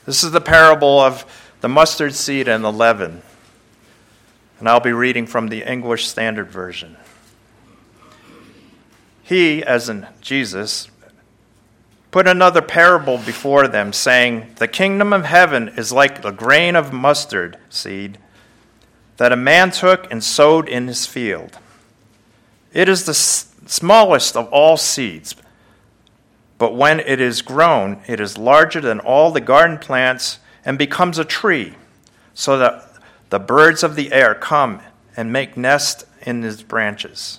This is the parable of the mustard seed and the leaven. And I'll be reading from the English Standard Version. He, as in Jesus, put another parable before them, saying, "The kingdom of heaven is like a grain of mustard seed that a man took and sowed in his field. It is the smallest of all seeds, but when it is grown, it is larger than all the garden plants and becomes a tree, so that the birds of the air come and make nests in its branches."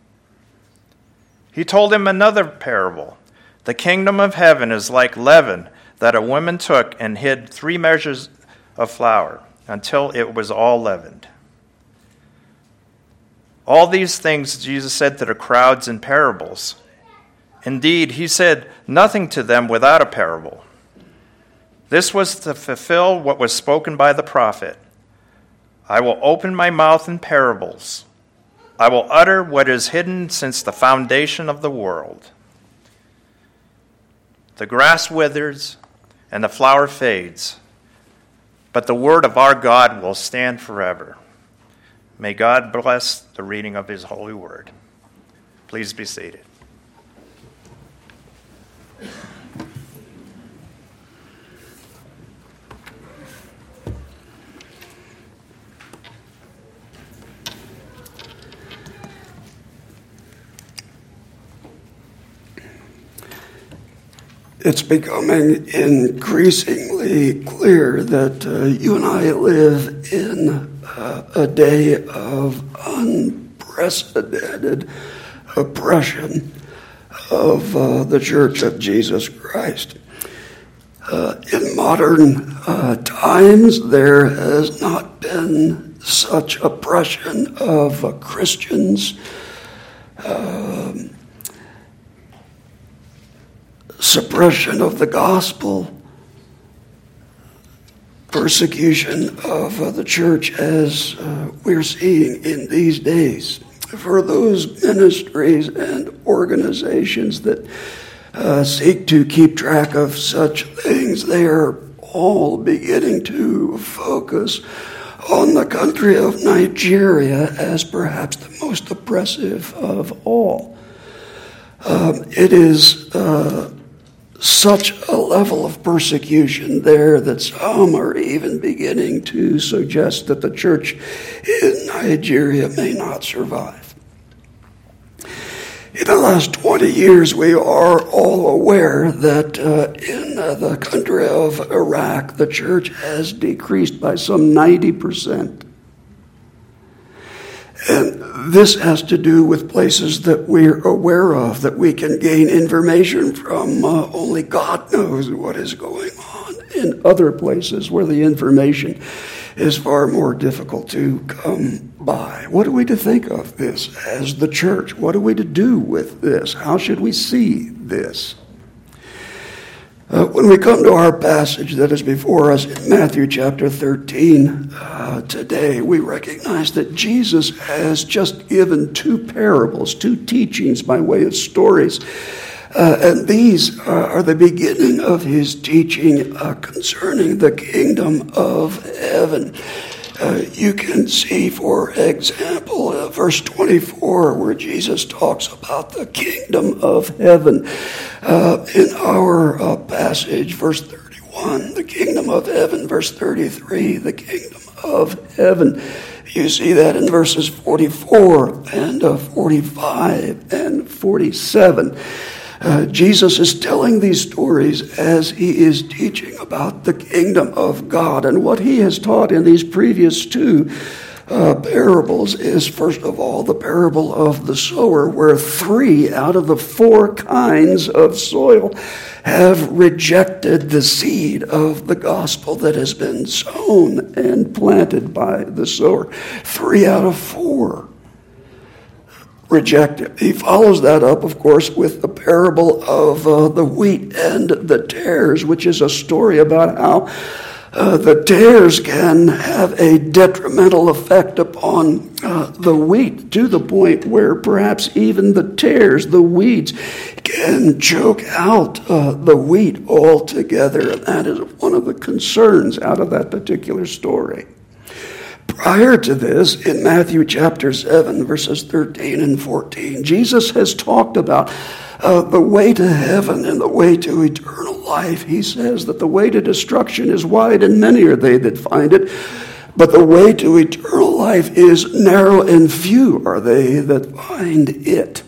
He told him another parable. "The kingdom of heaven is like leaven that a woman took and hid 3 measures of flour until it was all leavened." All these things Jesus said to the crowds in parables. Indeed, he said nothing to them without a parable. This was to fulfill what was spoken by the prophet. "I will open my mouth in parables. I will utter what is hidden since the foundation of the world." The grass withers and the flower fades, but the word of our God will stand forever. May God bless the reading of his holy word. Please be seated. It's becoming increasingly clear that you and I live in a day of unprecedented oppression of the Church of Jesus Christ. In modern times, there has not been such oppression of Christians, suppression of the gospel, persecution of the church as we're seeing in these days. For those ministries and organizations that seek to keep track of such things, they are all beginning to focus on the country of Nigeria as perhaps the most oppressive of all. It is such a level of persecution there that some are even beginning to suggest that the church in Nigeria may not survive. In the last 20 years, we are all aware that in the country of Iraq, the church has decreased by some 90%. And this has to do with places that we're aware of, that we can gain information from. Only God knows what is going on in other places where the information is far more difficult to come by. What are we to think of this as the church? What are we to do with this? How should we see this? When we come to our passage that is before us in Matthew chapter 13 today, we recognize that Jesus has just given 2 parables, 2 teachings by way of stories. And these are the beginning of his teaching concerning the kingdom of heaven. You can see, for example, verse 24, where Jesus talks about the kingdom of heaven. In our passage, verse 31, the kingdom of heaven. Verse 33, the kingdom of heaven. You see that in verses 44 and 45 and 47. Jesus is telling these stories as he is teaching about the kingdom of God. And what he has taught in these previous 2 parables is, first of all, the parable of the sower, where 3 out of the 4 kinds of soil have rejected the seed of the gospel that has been sown and planted by the sower. 3 out of 4. Rejected. He follows that up, of course, with the parable of the wheat and the tares, which is a story about how the tares can have a detrimental effect upon the wheat, to the point where perhaps even the tares, the weeds, can choke out the wheat altogether. And that is one of the concerns out of that particular story. Prior to this, in Matthew chapter 7, verses 13 and 14, Jesus has talked about the way to heaven and the way to eternal life. He says that the way to destruction is wide and many are they that find it, but the way to eternal life is narrow and few are they that find it.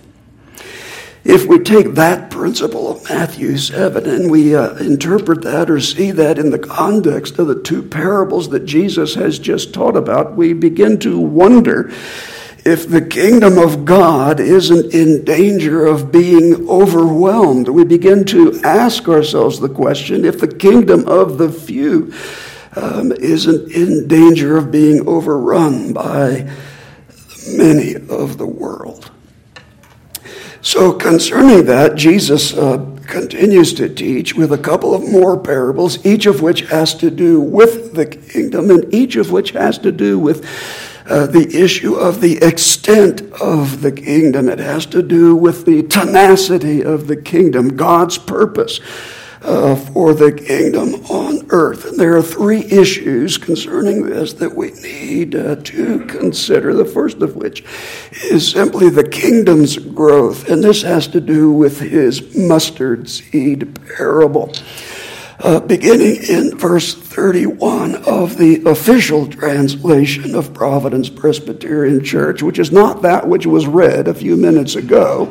If we take that principle of Matthew 7 and we interpret that or see that in the context of the two parables that Jesus has just taught about, we begin to wonder if the kingdom of God isn't in danger of being overwhelmed. We begin to ask ourselves the question if the kingdom of the few isn't in danger of being overrun by many of the world. So concerning that, Jesus continues to teach with a couple of more parables, each of which has to do with the kingdom and each of which has to do with the issue of the extent of the kingdom. It has to do with the tenacity of the kingdom, God's purpose for the kingdom on earth. And there are three issues concerning this that we need to consider, the first of which is simply the kingdom's growth, and this has to do with his mustard seed parable. Beginning in verse 31 of the official translation of Providence Presbyterian Church, which is not that which was read a few minutes ago.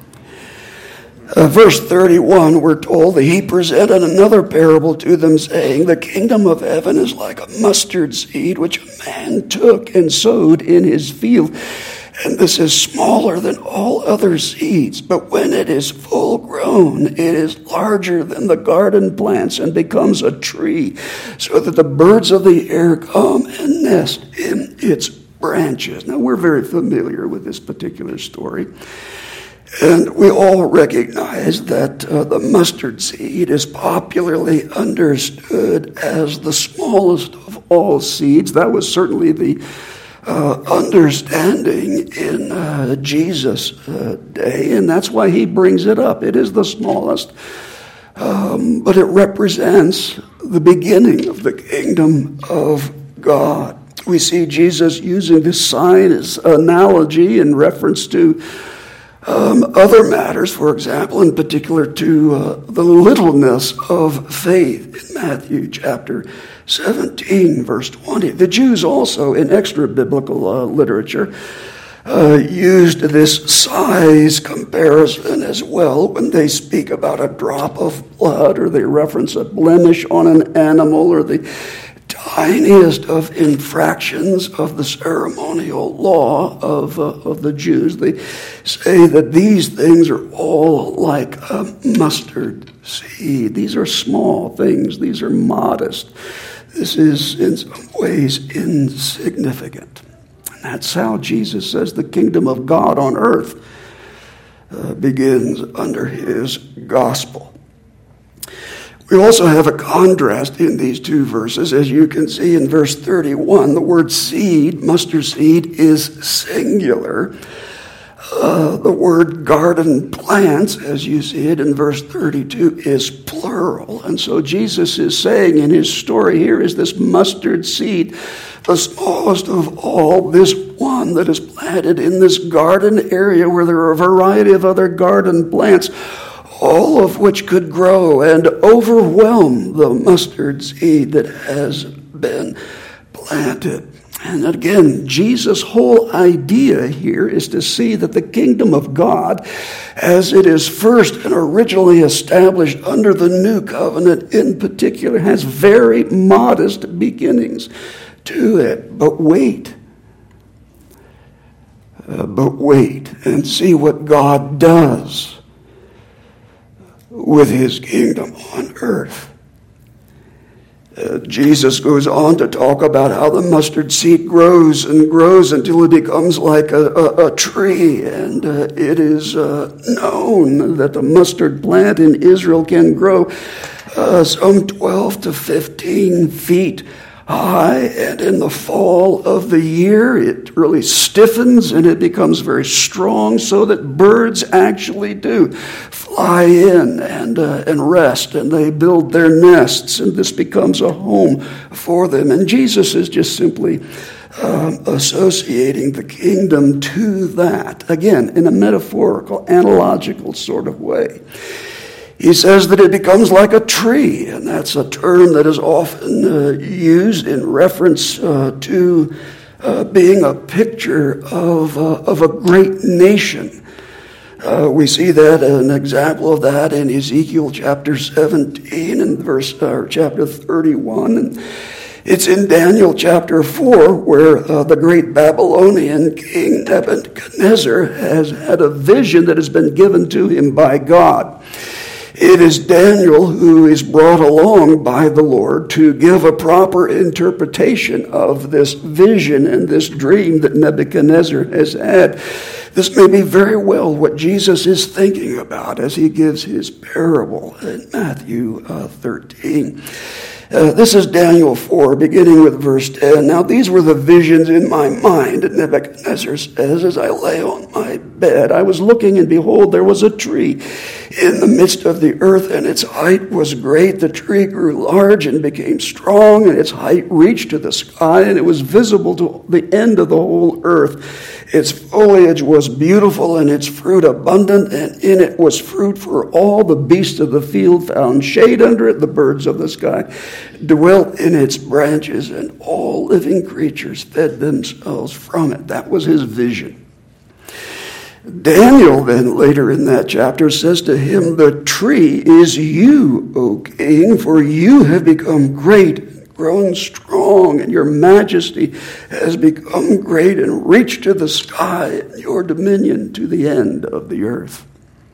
Verse 31, we're told that he presented another parable to them, saying, the kingdom of heaven is like a mustard seed, which a man took and sowed in his field. And this is smaller than all other seeds, but when it is full grown, it is larger than the garden plants and becomes a tree, so that the birds of the air come and nest in its branches. Now, we're very familiar with this particular story. And we all recognize that the mustard seed is popularly understood as the smallest of all seeds. That was certainly the understanding in Jesus' day, and that's why he brings it up. It is the smallest, but it represents the beginning of the kingdom of God. We see Jesus using this sign as analogy in reference to other matters, for example, in particular to the littleness of faith in Matthew chapter 17, verse 20. The Jews also, in extra-biblical literature, used this size comparison as well when they speak about a drop of blood, or they reference a blemish on an animal, or the tiniest of infractions of the ceremonial law of the Jews. They say that these things are all like a mustard seed. These are small things. These are modest. This is in some ways insignificant. And that's how Jesus says the kingdom of God on earth begins under his gospel. We also have a contrast in these two verses. As you can see in verse 31, the word seed, mustard seed, is singular. The word garden plants, as you see it in verse 32, is plural. And so Jesus is saying in his story here is this mustard seed, the smallest of all, this one that is planted in this garden area where there are a variety of other garden plants, all of which could grow and overwhelm the mustard seed that has been planted. And again, Jesus' whole idea here is to see that the kingdom of God, as it is first and originally established under the new covenant in particular, has very modest beginnings to it. But wait and see what God does with his kingdom on earth. Jesus goes on to talk about how the mustard seed grows and grows until it becomes like a tree. And it is known that the mustard plant in Israel can grow some 12 to 15 feet high, and in the fall of the year it really stiffens and it becomes very strong, so that birds actually do fly in and rest, and they build their nests, and this becomes a home for them. And Jesus is just simply associating the kingdom to that, again, in a metaphorical, analogical sort of way. He says that it becomes like a tree, and that's a term that is often used in reference to being a picture of a great nation. We see that, an example of that in Ezekiel chapter 17 and chapter 31. And it's in Daniel chapter 4 where the great Babylonian king Nebuchadnezzar has had a vision that has been given to him by God. It is Daniel who is brought along by the Lord to give a proper interpretation of this vision and this dream that Nebuchadnezzar has had. This may be very well what Jesus is thinking about as he gives his parable in Matthew 13. This is Daniel 4, beginning with verse 10. Now these were the visions in my mind, Nebuchadnezzar says, as I lay on my bed. I was looking, and behold, there was a tree in the midst of the earth, and its height was great. The tree grew large and became strong, and its height reached to the sky, and it was visible to the end of the whole earth. Its foliage was beautiful, and its fruit abundant, and in it was fruit for all. The beasts of the field found shade under it. The birds of the sky dwelt in its branches, and all living creatures fed themselves from it. That was his vision. Daniel then later in that chapter says to him, the tree is you, O king, for you have become great, grown strong, and your majesty has become great and reached to the sky, and your dominion to the end of the earth.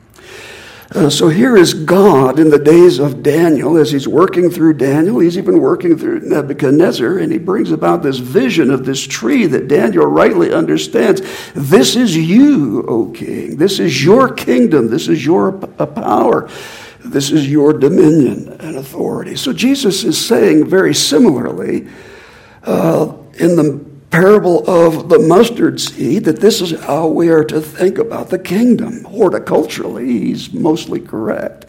So here is God in the days of Daniel. As he's working through Daniel, he's even working through Nebuchadnezzar, and he brings about this vision of this tree that Daniel rightly understands. This is you, O king. This is your kingdom. This is your power. This is your dominion and authority. So Jesus is saying very similarly in the parable of the mustard seed that this is how we are to think about the kingdom. Horticulturally, he's mostly correct.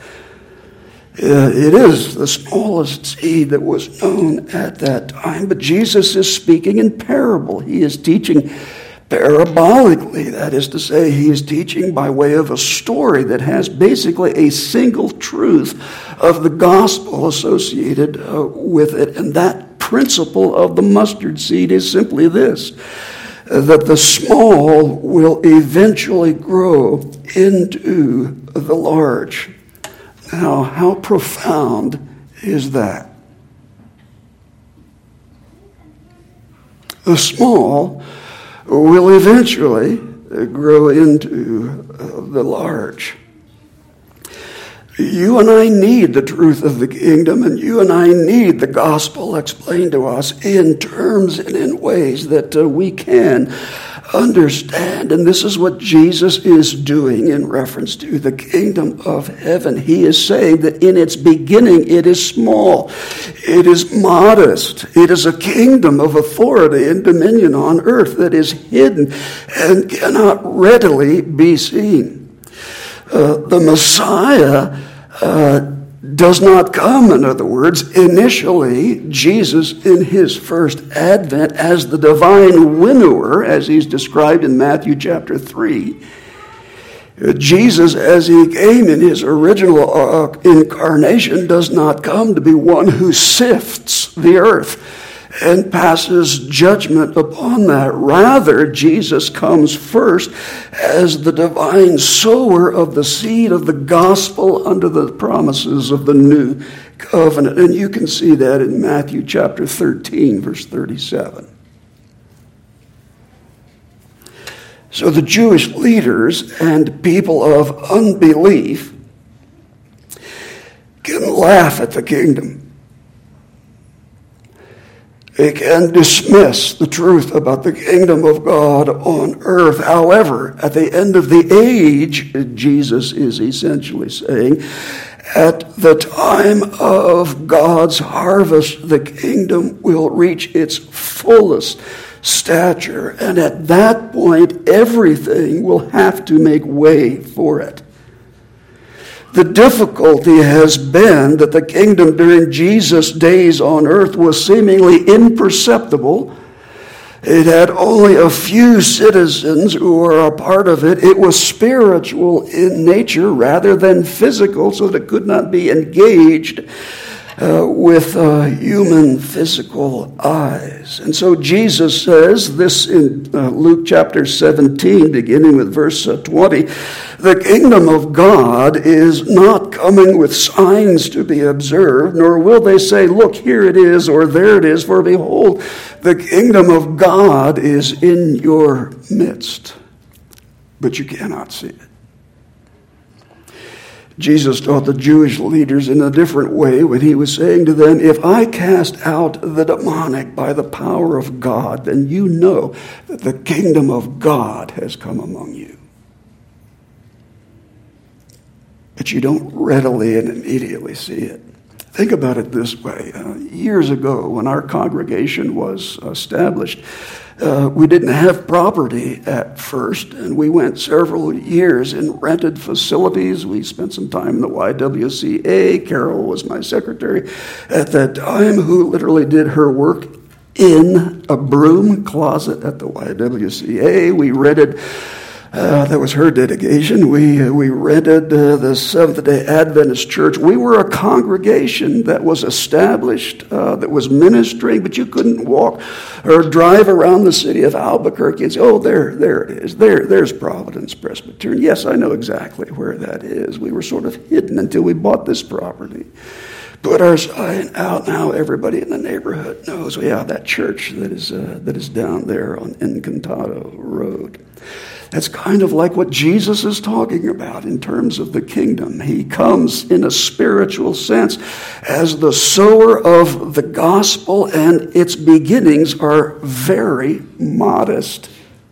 It is the smallest seed that was known at that time, but Jesus is speaking in parable. He is teaching parabolically. That is to say, he is teaching by way of a story that has basically a single truth of the gospel associated with it. And that principle of the mustard seed is simply this, that the small will eventually grow into the large. Now, how profound is that? The small will eventually grow into the large. You and I need the truth of the kingdom, and you and I need the gospel explained to us in terms and in ways that we can understand. And this is what Jesus is doing in reference to the kingdom of heaven. He is saying that in its beginning it is small, it is modest, it is a kingdom of authority and dominion on earth that is hidden and cannot readily be seen. The Messiah does not come, in other words, initially, Jesus in his first advent as the divine winnower, as he's described in Matthew chapter 3. Jesus, as he came in his original incarnation, does not come to be one who sifts the earth and passes judgment upon that. Rather, Jesus comes first as the divine sower of the seed of the gospel under the promises of the new covenant. And you can see that in Matthew chapter 13, verse 37. So the Jewish leaders and people of unbelief can laugh at the kingdom. They can dismiss the truth about the kingdom of God on earth. However, at the end of the age, Jesus is essentially saying, At the time of God's harvest, the kingdom will reach its fullest stature, and at that point, everything will have to make way for it. The difficulty has been that the kingdom during Jesus' days on earth was seemingly imperceptible. It had only a few citizens who were a part of it. It was spiritual in nature rather than physical, so that it could not be engaged with human physical eyes. And so Jesus says this in Luke chapter 17, beginning with verse 20, the kingdom of God is not coming with signs to be observed, nor will they say, look, here it is, or there it is, for behold, the kingdom of God is in your midst, but you cannot see it. Jesus taught the Jewish leaders in a different way when he was saying to them, if I cast out the demonic by the power of God, then you know that the kingdom of God has come among you. But you don't readily and immediately see it. Think about it this way. Years ago, when our congregation was established, we didn't have property at first, and we went several years in rented facilities. We spent some time in the YWCA. Carol was my secretary at that time, who literally did her work in a broom closet at the YWCA. We rented, that was her dedication, we rented the Seventh-day Adventist Church. We were a congregation that was established, that was ministering, but you couldn't walk or drive around the city of Albuquerque and say, oh, there it is. There's Providence Presbyterian. Yes, I know exactly where that is. We were sort of hidden until we bought this property. Put our sign out. Now everybody in the neighborhood knows, well, yeah, that church that is down there on Encantado Road. That's kind of like what Jesus is talking about in terms of the kingdom. He comes in a spiritual sense as the sower of the gospel, and its beginnings are very modest,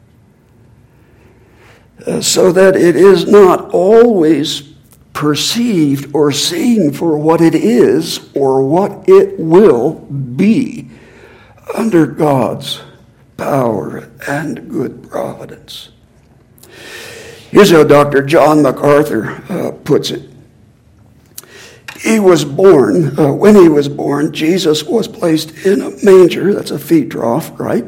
so that it is not always perceived or seen for what it is or what it will be under God's power and good providence. Here's how Dr. John MacArthur puts it. He was born, when he was born, Jesus was placed in a manger. That's a feed trough, right?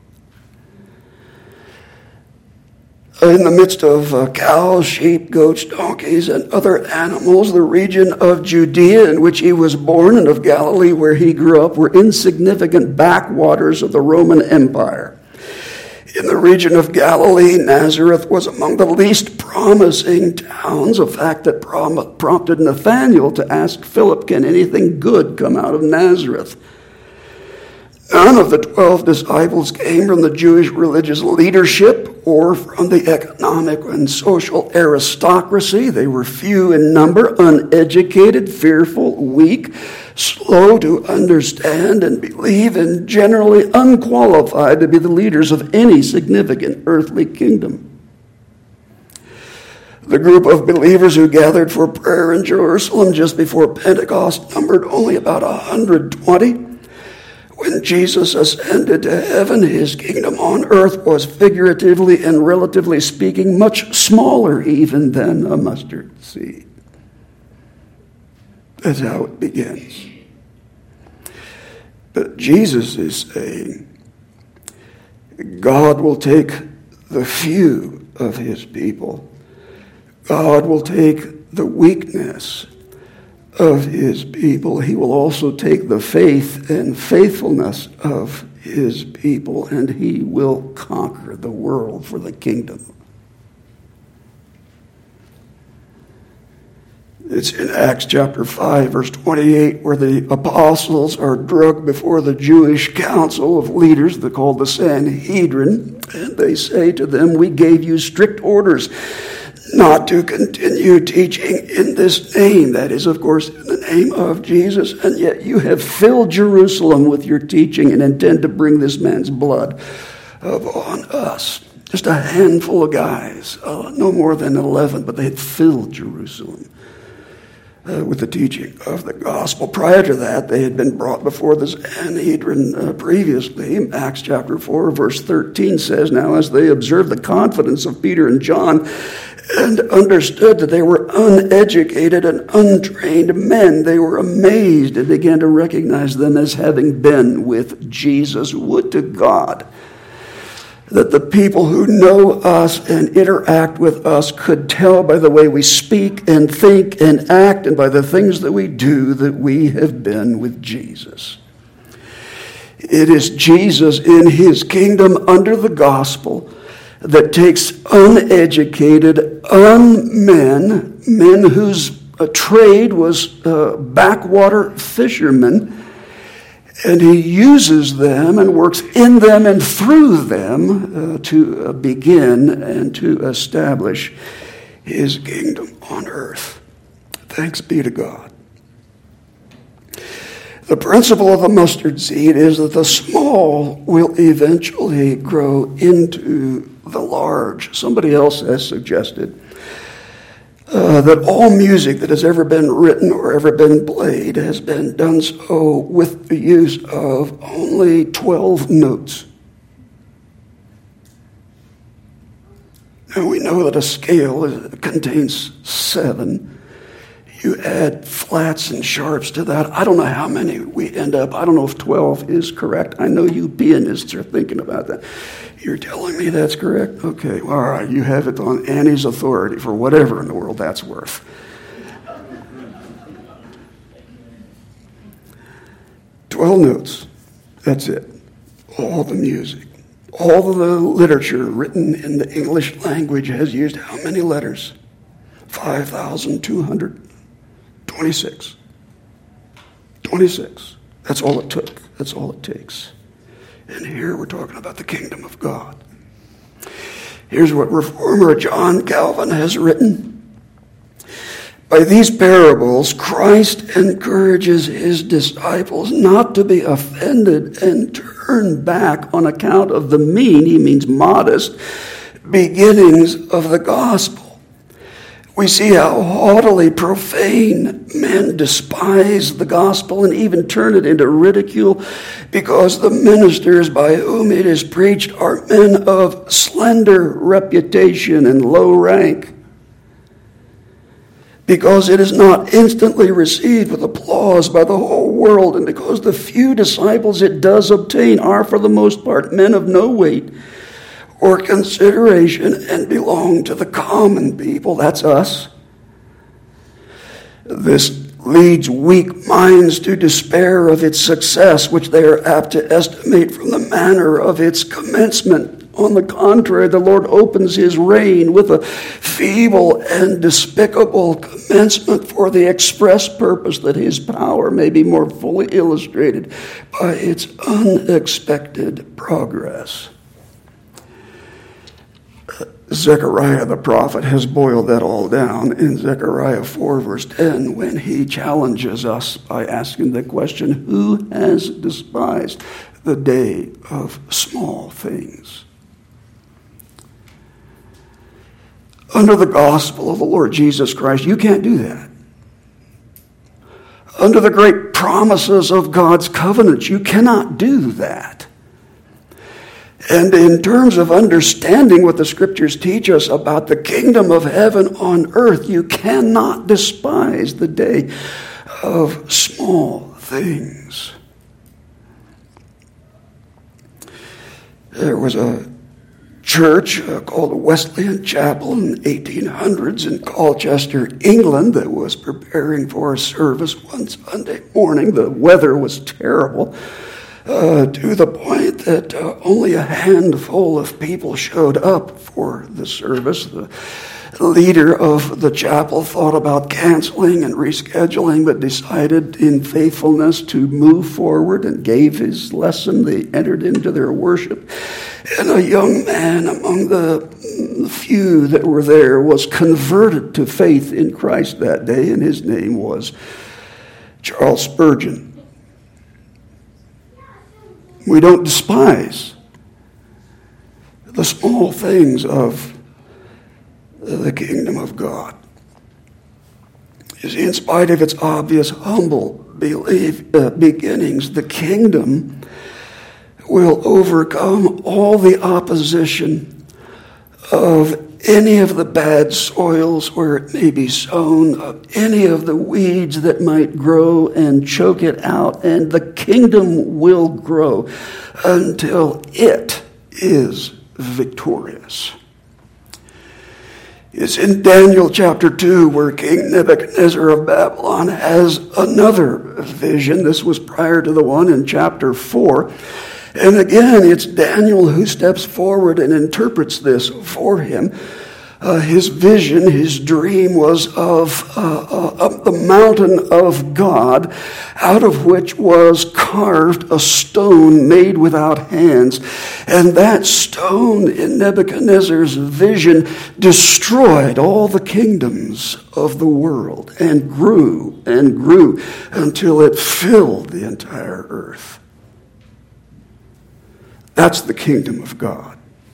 In the midst of cows, sheep, goats, donkeys, and other animals. The region of Judea in which he was born and of Galilee where he grew up were insignificant backwaters of the Roman Empire. In the region of Galilee, Nazareth was among the least promising towns, a fact that prompted Nathanael to ask Philip, can anything good come out of Nazareth? None of the 12 disciples came from the Jewish religious leadership or from the economic and social aristocracy. They were few in number, uneducated, fearful, weak, slow to understand and believe, and generally unqualified to be the leaders of any significant earthly kingdom. The group of believers who gathered for prayer in Jerusalem just before Pentecost numbered only about 120. When Jesus ascended to heaven, his kingdom on earth was figuratively and relatively speaking much smaller even than a mustard seed. That's how it begins. But Jesus is saying, God will take the few of his people. God will take the weakness of his people. He will also take the faith and faithfulness of his people, and he will conquer the world for the kingdom. It's in Acts chapter 5, verse 28, where the apostles are drugged before the Jewish council of leaders, they're called the Sanhedrin, and they say to them, we gave you strict orders not to continue teaching in this name. That is, of course, in the name of Jesus. And yet you have filled Jerusalem with your teaching and intend to bring this man's blood upon us. Just a handful of guys, no more than 11, but they had filled Jerusalem with the teaching of the gospel. Prior to that, they had been brought before the Sanhedrin previously. Acts chapter 4, verse 13 says, "Now as they observed the confidence of Peter and John and understood that they were uneducated and untrained men, they were amazed and began to recognize them as having been with Jesus." Would to God that the people who know us and interact with us could tell by the way we speak and think and act and by the things that we do that we have been with Jesus. It is Jesus in his kingdom under the gospel that takes uneducated men whose trade was backwater fishermen, and he uses them and works in them and through them to begin and to establish his kingdom on earth. Thanks be to God. The principle of the mustard seed is that the small will eventually grow into the large. Somebody else has suggested that all music that has ever been written or ever been played has been done so with the use of only 12 notes. Now we know that a scale contains 7. You add flats and sharps to that. I don't know how many we end up. I don't know if 12 is correct. I know you pianists are thinking about that. You're telling me that's correct? Okay, all right. You have it on Annie's authority for whatever in the world that's worth. "12 notes. That's it. All the music. All of the literature written in the English language has used how many letters? 5,226. 26. That's all it took. That's all it takes. And here we're talking about the kingdom of God. Here's what Reformer John Calvin has written. By these parables, Christ encourages his disciples not to be offended and turn back on account of the mean, he means modest, beginnings of the gospel. We see how haughtily profane men despise the gospel and even turn it into ridicule because the ministers by whom it is preached are men of slender reputation and low rank. Because it is not instantly received with applause by the whole world, and because the few disciples it does obtain are for the most part men of no weight or consideration and belong to the common people. That's us. This leads weak minds to despair of its success, which they are apt to estimate from the manner of its commencement. On the contrary, the Lord opens his reign with a feeble and despicable commencement for the express purpose that his power may be more fully illustrated by its unexpected progress. Zechariah the prophet has boiled that all down in Zechariah 4 verse 10 when he challenges us by asking the question, who has despised the day of small things? Under the gospel of the Lord Jesus Christ, you can't do that. Under the great promises of God's covenant, you cannot do that. And in terms of understanding what the scriptures teach us about the kingdom of heaven on earth, you cannot despise the day of small things. There was a church called Wesleyan Chapel in the 1800s in Colchester, England, that was preparing for a service one Sunday morning. The weather was terrible. To the point that only a handful of people showed up for the service. The leader of the chapel thought about canceling and rescheduling, but decided in faithfulness to move forward and gave his lesson. They entered into their worship, and a young man among the few that were there was converted to faith in Christ that day, and his name was Charles Spurgeon. We don't despise the small things of the kingdom of God. You see, in spite of its obvious humble beginnings, the kingdom will overcome all the opposition of any of the bad soils where it may be sown, of any of the weeds that might grow and choke it out, and the kingdom will grow until it is victorious. It's in Daniel chapter 2 where King Nebuchadnezzar of Babylon has another vision. This was prior to the one in chapter 4. And again, it's Daniel who steps forward and interprets this for him. His vision, his dream was of the mountain of God, out of which was carved a stone made without hands. And that stone in Nebuchadnezzar's vision destroyed all the kingdoms of the world and grew until it filled the entire earth. That's the kingdom of God.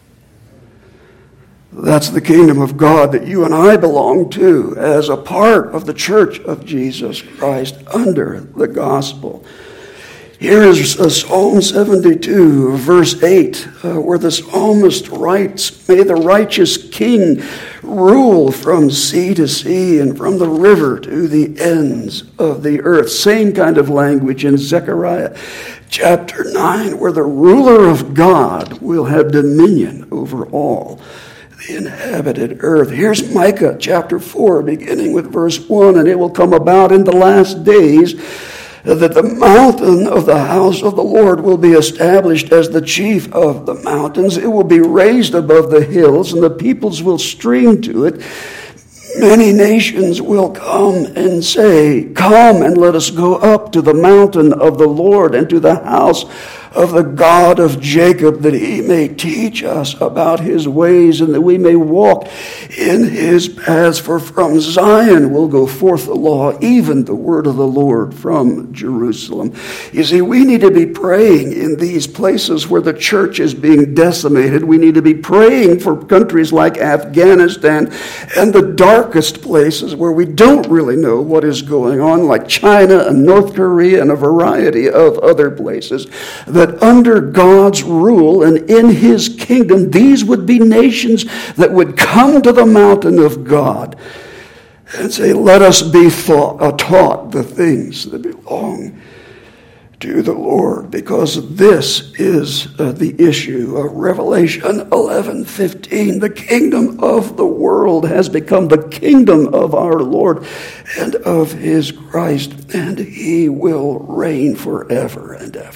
That's the kingdom of God that you and I belong to as a part of the church of Jesus Christ under the gospel. Here is Psalm 72, verse 8, where the psalmist writes, "May the righteous king rule from sea to sea and from the river to the ends of the earth." Same kind of language in Zechariah chapter 9, where the ruler of God will have dominion over all the inhabited earth. Here's Micah chapter 4, beginning with verse 1, "And it will come about in the last days that the mountain of the house of the Lord will be established as the chief of the mountains. It will be raised above the hills, and the peoples will stream to it. Many nations will come and say, 'Come and let us go up to the mountain of the Lord and to the house of the God of Jacob, that he may teach us about his ways and that we may walk in his paths. For from Zion will go forth the law, even the word of the Lord from Jerusalem." You see, we need to be praying in these places where the church is being decimated. We need to be praying for countries like Afghanistan and the darkest places where we don't really know what is going on, like China and North Korea and a variety of other places, that under God's rule and in his kingdom, these would be nations that would come to the mountain of God and say, "Let us be taught the things that belong to the Lord," because this is the issue of Revelation 11:15. The kingdom of the world has become the kingdom of our Lord and of his Christ, and he will reign forever and ever.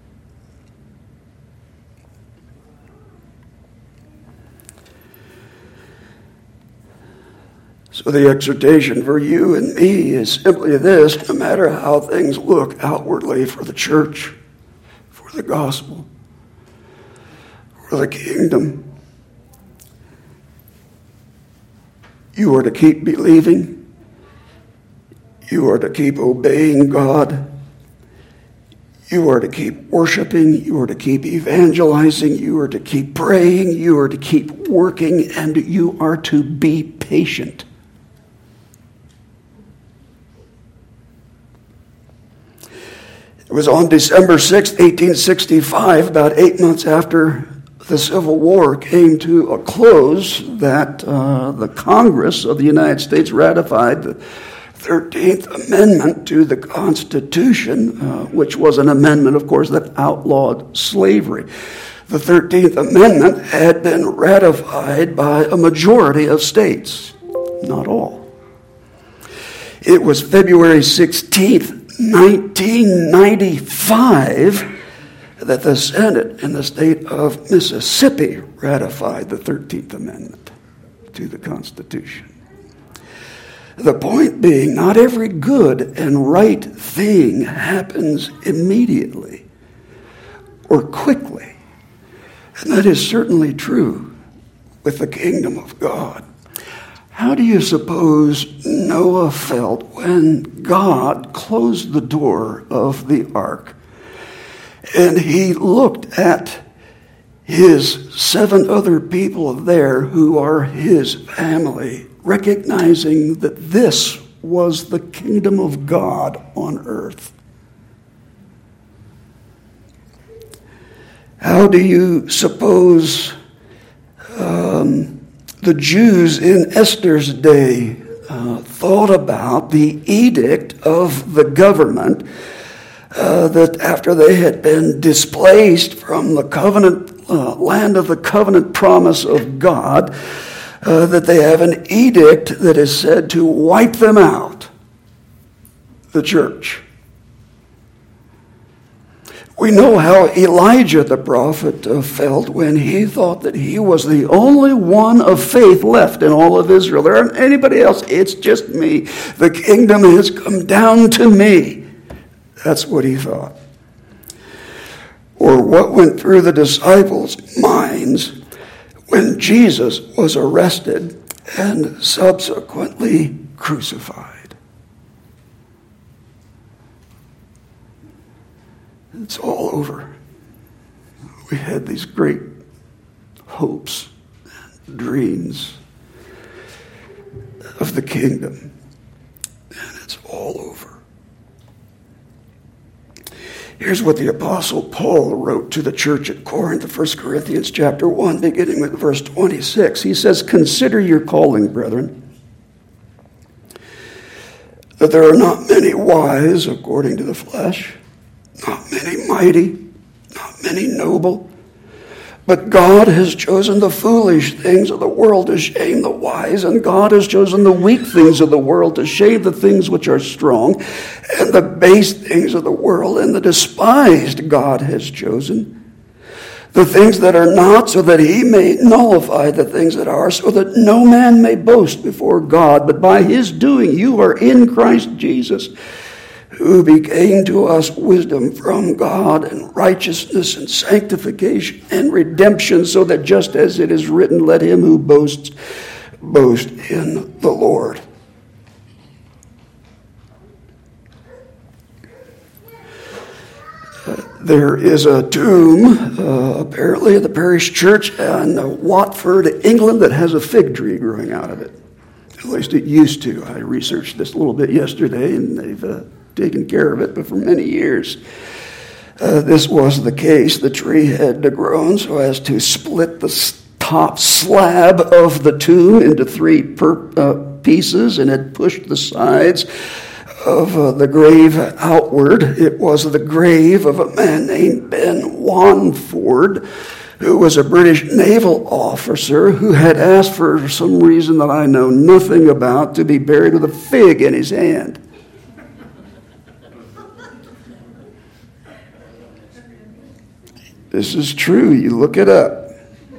So the exhortation for you and me is simply this: no matter how things look outwardly for the church, for the gospel, for the kingdom, you are to keep believing, you are to keep obeying God, you are to keep worshiping, you are to keep evangelizing, you are to keep praying, you are to keep working, and you are to be patient. It was on December 6, 1865, about 8 months after the Civil War came to a close, that the Congress of the United States ratified the 13th Amendment to the Constitution, which was an amendment, of course, that outlawed slavery. The 13th Amendment had been ratified by a majority of states, not all. It was February 16th, 1995, that the Senate in the state of Mississippi ratified the 13th Amendment to the Constitution. The point being, not every good and right thing happens immediately or quickly. And that is certainly true with the kingdom of God. How do you suppose Noah felt when God closed the door of the ark and he looked at his 7 other people there who are his family, recognizing that this was the kingdom of God on earth. How do you suppose the Jews in Esther's day thought about the edict of the government that after they had been displaced from the covenant land of the covenant promise of God, that they have an edict that is said to wipe them out, the church? We know how Elijah the prophet felt when he thought that he was the only one of faith left in all of Israel. There aren't anybody else. It's just me. The kingdom has come down to me. That's what he thought. Or what went through the disciples' minds when Jesus was arrested and subsequently crucified. It's all over. We had these great hopes and dreams of the kingdom, and it's all over. Here's what the Apostle Paul wrote to the church at Corinth, 1 Corinthians chapter 1, beginning with verse 26. He says, "Consider your calling, brethren, that there are not many wise according to the flesh, not many mighty, not many noble. But God has chosen the foolish things of the world to shame the wise, and God has chosen the weak things of the world to shame the things which are strong, and the base things of the world and the despised God has chosen, the things that are not, so that he may nullify the things that are, so that no man may boast before God. But by his doing you are in Christ Jesus, who became to us wisdom from God and righteousness and sanctification and redemption, so that just as it is written, let him who boasts boast in the Lord." There is a tomb, apparently, at the parish church in Watford, England, that has a fig tree growing out of it. At least it used to. I researched this a little bit yesterday, and they've taken care of it, but for many years this was the case. The tree had grown so as to split the top slab of the tomb into three pieces, and had pushed the sides of the grave outward. It was the grave of a man named Ben Wanford, who was a British naval officer who had asked for some reason that I know nothing about to be buried with a fig in his hand. This is true. You look it up.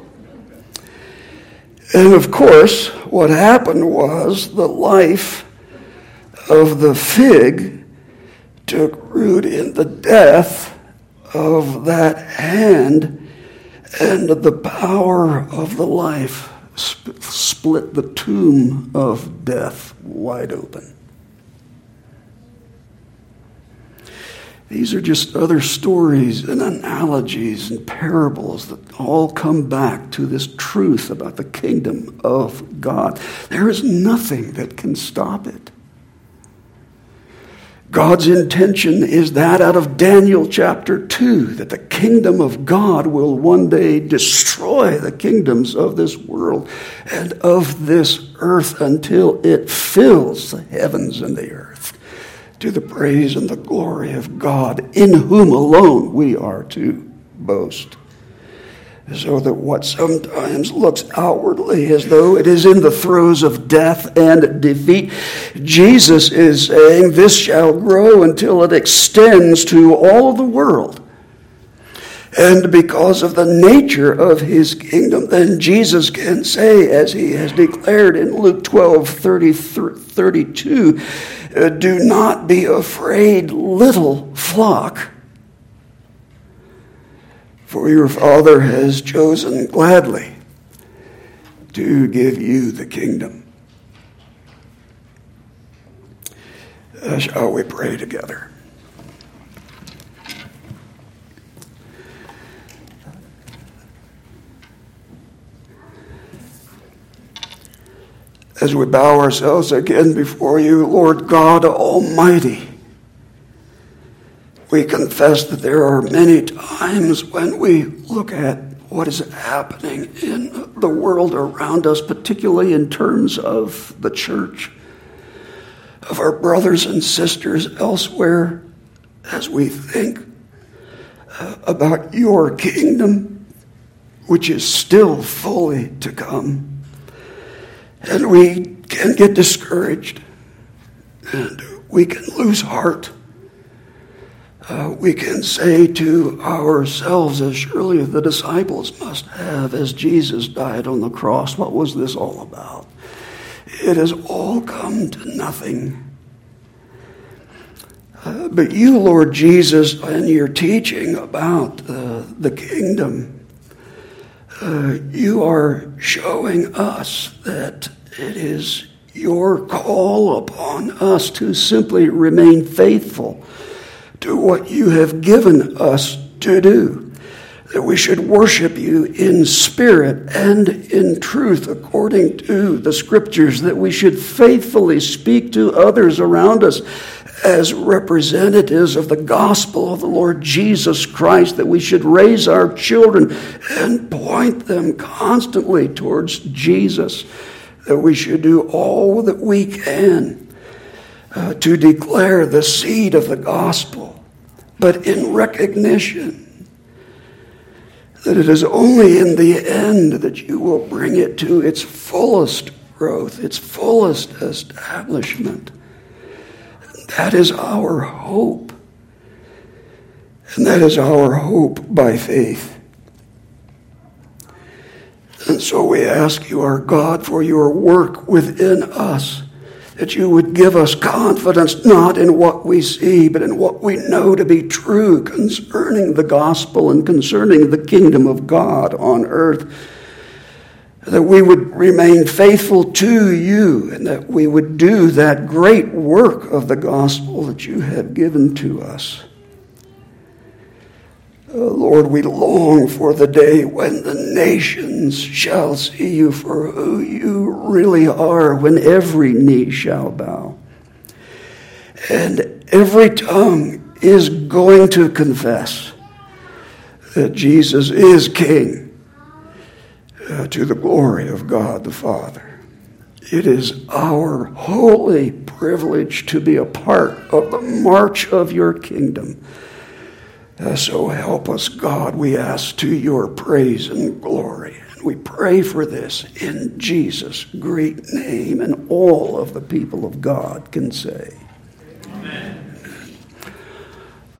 And of course, what happened was the life of the fig took root in the death of that hand, and the power of the life split the tomb of death wide open. These are just other stories and analogies and parables that all come back to this truth about the kingdom of God. There is nothing that can stop it. God's intention is that out of Daniel chapter 2, that the kingdom of God will one day destroy the kingdoms of this world and of this earth until it fills the heavens and the earth, to the praise and the glory of God, in whom alone we are to boast. So that what sometimes looks outwardly as though it is in the throes of death and defeat, Jesus is saying this shall grow until it extends to all the world. And because of the nature of his kingdom, then Jesus can say, as he has declared in Luke 12:32, do not be afraid, little flock, for your Father has chosen gladly to give you the kingdom. Shall we pray together? as we bow ourselves again before you, Lord God Almighty, we confess that there are many times when we look at what is happening in the world around us, particularly in terms of the church, of our brothers and sisters elsewhere, as we think about your kingdom, which is still fully to come. And we can get discouraged, and we can lose heart. We can say to ourselves, as surely the disciples must have, as Jesus died on the cross, what was this all about? It has all come to nothing. But you, Lord Jesus, in your teaching about the kingdom, you are showing us that it is your call upon us to simply remain faithful to what you have given us to do, that we should worship you in spirit and in truth according to the scriptures, that we should faithfully speak to others around us as representatives of the gospel of the Lord Jesus Christ, that we should raise our children and point them constantly towards Jesus, that we should do all that we can to declare the seed of the gospel, but in recognition that it is only in the end that you will bring it to its fullest growth, its fullest establishment. That is our hope. And that is our hope by faith. And so we ask you, our God, for your work within us, that you would give us confidence not in what we see, but in what we know to be true concerning the gospel and concerning the kingdom of God on earth. That we would remain faithful to you, and that we would do that great work of the gospel that you have given to us. Lord, we long for the day when the nations shall see you for who you really are, when every knee shall bow, and every tongue is going to confess that Jesus is King, to the glory of God the Father. It is our holy privilege to be a part of the march of your kingdom. So help us, God, we ask, to your praise and glory. And we pray for this in Jesus' great name, and all of the people of God can say,